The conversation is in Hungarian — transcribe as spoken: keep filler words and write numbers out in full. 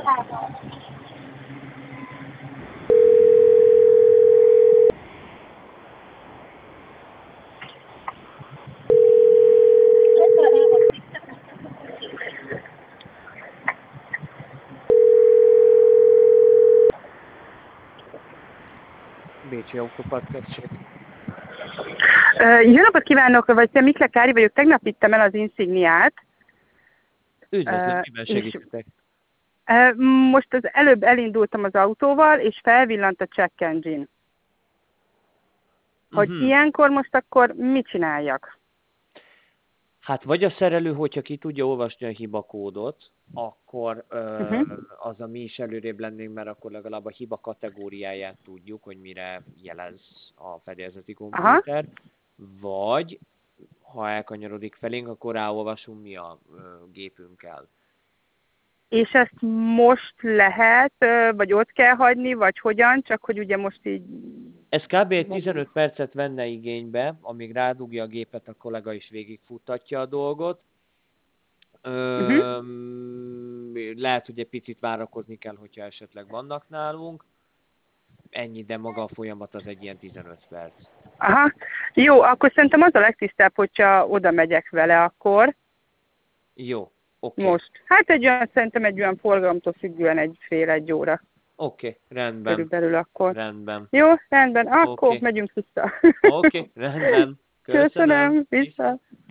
Bécsi Autópart Község. Jó napot kívánok, vagy te Mikle Kári vagyok, tegnap vittem el az Insigniát. Üdvözlöm, Uh, miben és, segíthetek? uh, most az előbb elindultam az autóval, és felvillant a check engine. Hogy Uh-huh. ilyenkor most akkor mit csináljak? Hát vagy a szerelő, hogyha ki tudja olvasni a hibakódot, akkor ö, Uh-huh. az a mi is előrébb lennénk, mert akkor legalább a hiba kategóriáját tudjuk, hogy mire jelez a fedélzeti komputer. Aha. Vagy, ha elkanyarodik felénk, akkor ráolvasunk mi a ö, gépünkkel. És ezt most lehet, vagy ott kell hagyni, vagy hogyan, csak hogy ugye most így... Ez kb. Egy tizenöt percet venne igénybe, amíg rádugja a gépet, a kollega is végigfuttatja a dolgot. Uh-huh. Öm, lehet, hogy egy picit várakozni kell, hogyha esetleg vannak nálunk. Ennyi, de maga a folyamat az egy ilyen tizenöt perc. Aha. Jó, akkor szerintem az a legtisztább, hogyha oda megyek vele akkor. Jó, oké. Okay. Most. Hát egy olyan, szerintem egy olyan forgalomtól függően egy fél egy óra. Oké, okay, rendben. Körülbelül akkor. Rendben. Jó, rendben, akkor Okay. megyünk vissza. Oké, okay, rendben. Köszönöm. Köszönöm, vissza.